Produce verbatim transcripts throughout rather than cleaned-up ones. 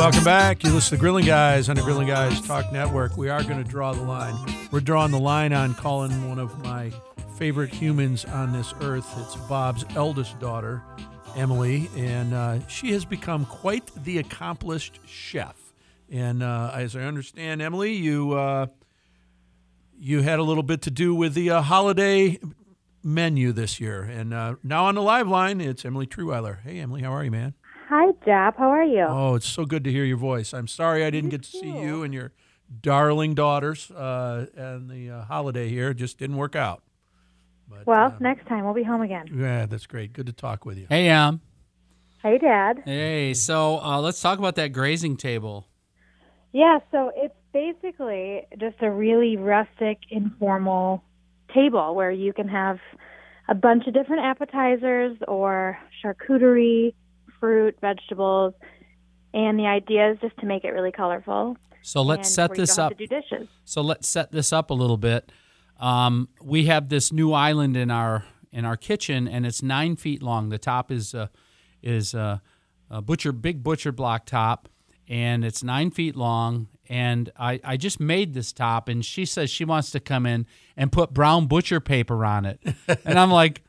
Welcome back. You listen to Grilling Guys on the Grilling Guys Talk Network. We are going to draw the line. We're drawing the line on calling one of my favorite humans on this earth. It's Bob's eldest daughter, Emily, and uh, she has become quite the accomplished chef. And uh, as I understand, Emily, you uh, you had a little bit to do with the uh, holiday menu this year. And uh, now on the live line, it's Emily Truweiler. Hey, Emily, how are you, man? Hi, Jap. How are you? Oh, it's so good to hear your voice. I'm sorry I didn't You get to too. see you and your darling daughters uh, and the uh, holiday here. It just didn't work out. But, well, uh, next time we'll be home again. Yeah, that's great. Good to talk with you. Hey, Em. Hey, Dad. Hey, so uh, let's talk about that grazing table. Yeah, so it's basically just a really rustic, informal table where you can have a bunch of different appetizers or charcuterie, fruit, vegetables, and the idea is just to make it really colorful. So let's and set where you this don't have up. to do dishes. So let's set this up a little bit. Um, we have this new island in our in our kitchen, and it's nine feet long. The top is uh, is uh, a butcher big butcher block top, and it's nine feet long. And I, I just made this top, and she says she wants to come in and put brown butcher paper on it, and I'm like,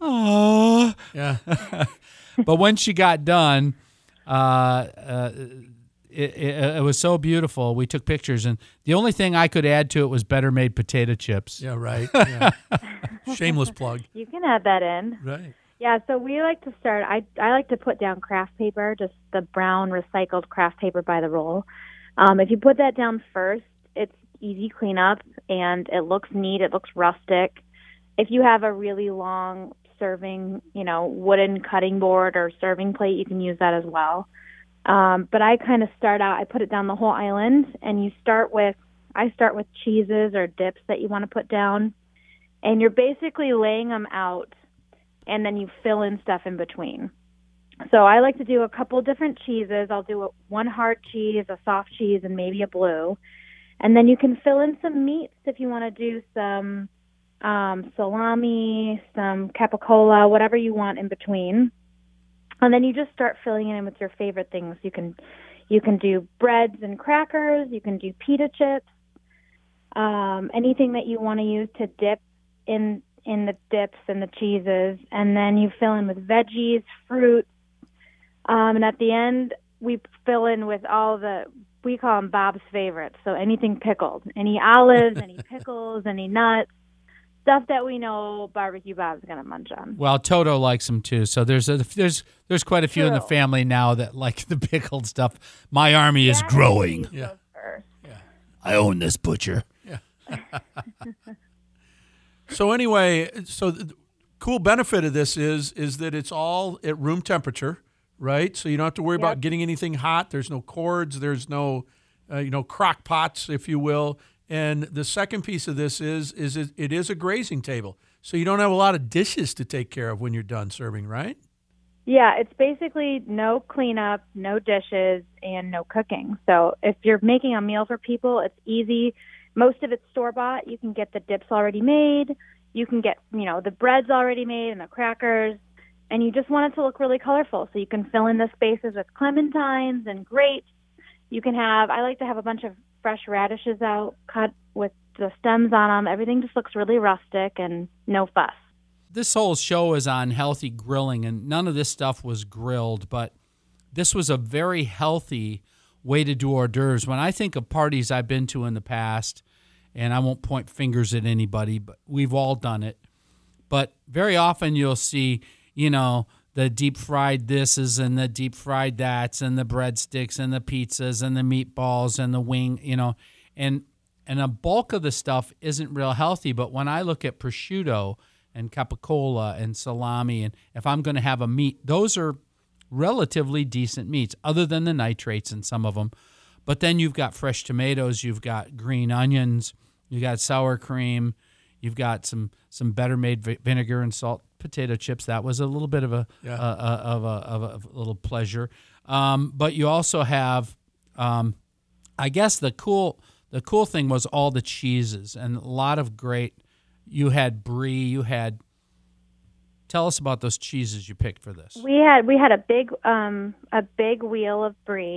oh, Yeah. But when she got done, uh, uh, it, it, it was so beautiful. We took pictures, and the only thing I could add to it was better made potato chips. Yeah, right. Yeah. Shameless plug. You can add that in. Right. Yeah, so we like to start, I, I like to put down craft paper, just the brown recycled craft paper by the roll. Um, if you put that down first, it's easy cleanup, and it looks neat. It looks rustic. If you have a really long serving, you know, wooden cutting board or serving plate, you can use that as well. Um, but I kind of start out, I put it down the whole island, and you start with, I start with cheeses or dips that you want to put down, and you're basically laying them out, and then you fill in stuff in between. So I like to do a couple different cheeses. I'll do a, one hard cheese, a soft cheese, and maybe a blue. And then you can fill in some meats if you want to do some um, salami, some capicola, whatever you want in between. And then you just start filling it in with your favorite things. You can you can do breads and crackers. You can do pita chips. Um, anything that you want to use to dip in in the dips and the cheeses. And then you fill in with veggies, fruit. Um, and at the end, we fill in with all the, we call them Bob's favorites. So anything pickled, any olives, any pickles, any nuts, stuff that we know Barbecue Bob's going to munch on. Well, Toto likes them too. So there's a, there's there's quite a few in the True. family now that like the pickled stuff. My army is That growing. goes Yeah. first. I own this butcher. So anyway, so the cool benefit of this is is that it's all at room temperature, right? So you don't have to worry about Yep. getting anything hot. There's no cords. There's no, uh, you know, crock pots, if you will. And the second piece of this is is it, it is a grazing table, so you don't have a lot of dishes to take care of when you're done serving, right? Yeah, it's basically no cleanup, no dishes, and no cooking. So if you're making a meal for people, it's easy. Most of it's store-bought. You can get the dips already made. You can get, you know, the breads already made and the crackers. And you just want it to look really colorful. So you can fill in the spaces with clementines and grapes. You can have, I like to have a bunch of fresh radishes out, cut with the stems on them. Everything just looks really rustic and no fuss. This whole show is on healthy grilling, and none of this stuff was grilled, but this was a very healthy way to do hors d'oeuvres. When I think of parties I've been to in the past, and I won't point fingers at anybody, but we've all done it. But very often you'll see, you know, the deep fried thises and the deep fried that's and the breadsticks and the pizzas and the meatballs and the wing, you know, and and a bulk of the stuff isn't real healthy. But when I look at prosciutto and capicola and salami, and if I'm going to have a meat, those are relatively decent meats, other than the nitrates in some of them. But then you've got fresh tomatoes, you've got green onions, you've got sour cream, you've got some some better made vi- vinegar and salt potato chips. That was a little bit of a, Yeah. uh, uh, of, a of a of a little pleasure. Um, but you also have, um, I guess the cool the cool thing was all the cheeses and a lot of great. You had brie, you had. Tell us about those cheeses you picked for this. We had we had a big um a big wheel of brie.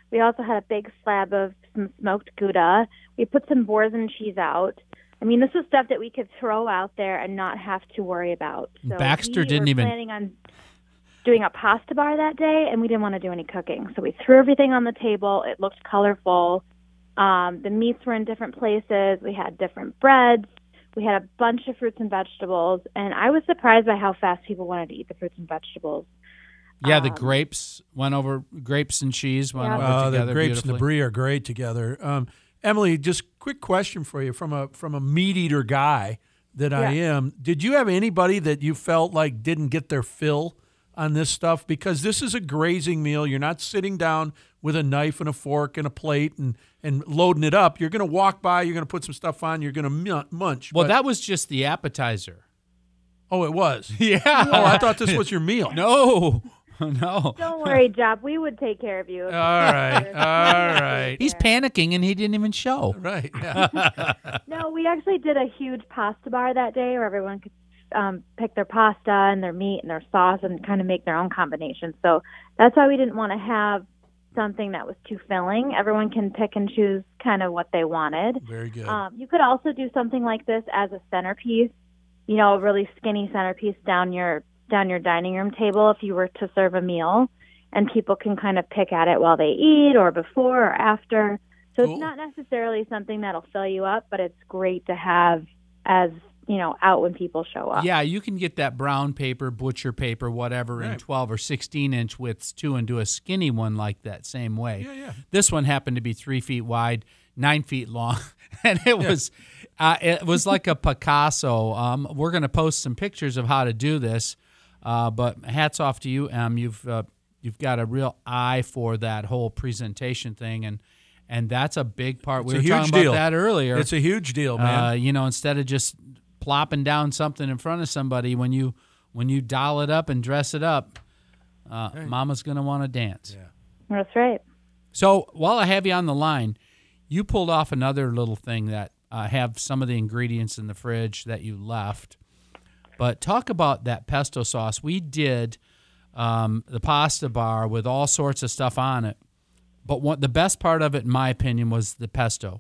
We also had a big slab of some smoked Gouda. We put some Boursin cheese out. I mean, this was stuff that we could throw out there and not have to worry about. So Baxter we didn't were even planning on doing a pasta bar that day, and we didn't want to do any cooking. So we threw everything on the table. It looked colorful. Um, the meats were in different places. We had different breads. We had a bunch of fruits and vegetables, and I was surprised by how fast people wanted to eat the fruits and vegetables. Yeah, the Um, grapes went over, grapes and cheese went Yeah. over Uh, together the grapes and the beautifully. brie are great together. Um, Emily, just quick question for you from a from a meat eater guy that I Yeah. am. Did you have anybody that you felt like didn't get their fill on this stuff? Because this is a grazing meal. You're not sitting down with a knife and a fork and a plate and, and loading it up. You're going to walk by. You're going to put some stuff on. You're going to munch. Well, But- that was just the appetizer. oh, it was. Yeah. Oh, I thought this was your meal. No, no. Don't worry, Job. We would take care of you. All right, all right. He's panicking and he didn't even show. Right. Yeah. No, we actually did a huge pasta bar that day where everyone could um, pick their pasta and their meat and their sauce and kind of make their own combinations. So that's why we didn't want to have something that was too filling. Everyone can pick and choose kind of what they wanted. Very good. Um, you could also do something like this as a centerpiece, you know, a really skinny centerpiece down your down your dining room table if you were to serve a meal, and people can kind of pick at it while they eat or before or after. So Cool. it's not necessarily something that'll fill you up, but it's great to have as, you know, out when people show up. Yeah, you can get that brown paper, butcher paper, whatever, in Right. twelve or sixteen inch widths too, and do a skinny one like that same way. Yeah, yeah. This one happened to be three feet wide, nine feet long, and it was uh, it was like a Picasso. Um, we're going to post some pictures of how to do this, uh, but hats off to you, Em. You've uh, you've got a real eye for that whole presentation thing, and and that's a big part. It's we a were huge talking deal. about that earlier. It's a huge deal, man. Uh, you know, instead of just plopping down something in front of somebody, when you when you doll it up and dress it up, uh, Mama's gonna want to dance. Yeah. That's right. So while I have you on the line, you pulled off another little thing that uh, have some of the ingredients in the fridge that you left. But talk about that pesto sauce. We did um, the pasta bar with all sorts of stuff on it. But what the best part of it, in my opinion, was the pesto.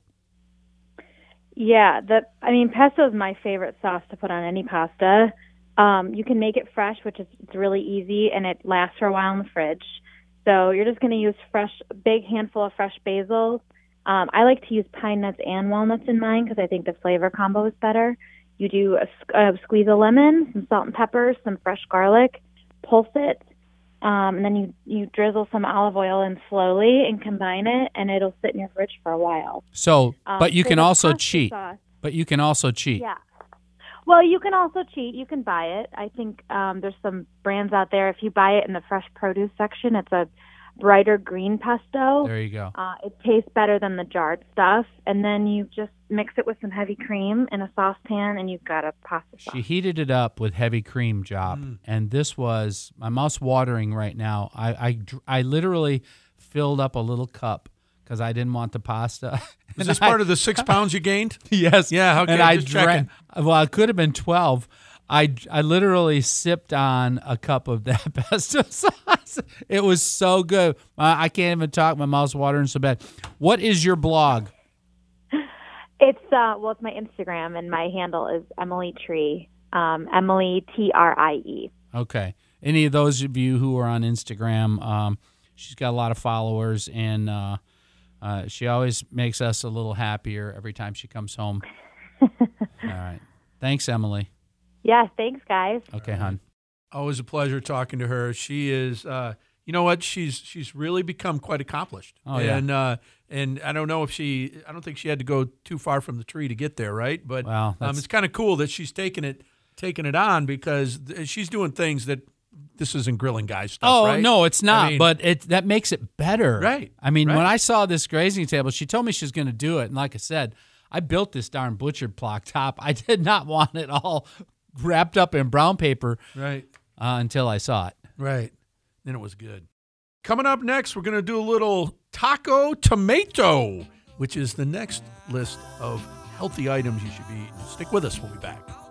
Yeah, the I mean, pesto is my favorite sauce to put on any pasta. Um, you can make it fresh, which is it's really easy, and it lasts for a while in the fridge. So you're just going to use fresh, big handful of fresh basil. Um, I like to use pine nuts and walnuts in mine because I think the flavor combo is better. You do a, a squeeze of lemon, some salt and pepper, some fresh garlic, pulse it, um, and then you, you drizzle some olive oil in slowly and combine it, and it'll sit in your fridge for a while. So, Um, but you for can the also pasta cheat. sauce- But you can also cheat. Yeah. Well, you can also cheat. You can buy it. I think um, there's some brands out there. If you buy it in the fresh produce section, it's a brighter green pesto. There you go. Uh, it tastes better than the jarred stuff. And then you just mix it with some heavy cream in a saucepan, and you've got a pasta sauce. She heated it up with heavy cream, Job, Mm. and this was my mouth's watering right now. I I, dr- I literally filled up a little cup because I didn't want the pasta. Is this part of the six pounds you gained? Yes. Yeah, okay, And I just drank. Well, it could have been twelve. I, I literally sipped on a cup of that pesto sauce. It was so good. Uh, I can't even talk. My mouth's watering so bad. What is your blog? It's uh, well, it's my Instagram, and my handle is Emily Tree. Um, Emily T R I E. Okay. Any of those of you who are on Instagram, um, she's got a lot of followers, and uh, uh, she always makes us a little happier every time she comes home. All right. Thanks, Emily. Yeah, thanks, guys. Okay, hon. Always a pleasure talking to her. She is, uh, you know what? She's she's really become quite accomplished. Oh, yeah. And uh, and I don't know if she, I don't think she had to go too far from the tree to get there, right? But Well, um, that's- it's kind of cool that she's taking it taking it on because th- she's doing things that this isn't grilling guy stuff. Oh right? no, it's not. I mean- but it that makes it better, Right, I mean, right. when I saw this grazing table, she told me she was going to do it, and like I said, I built this darn butchered block top. I did not want it all wrapped up in brown paper Right. uh, until I saw it. Right. Then it was good. Coming up next, we're going to do a little taco tomato, which is the next list of healthy items you should be eating. Stick with us. We'll be back.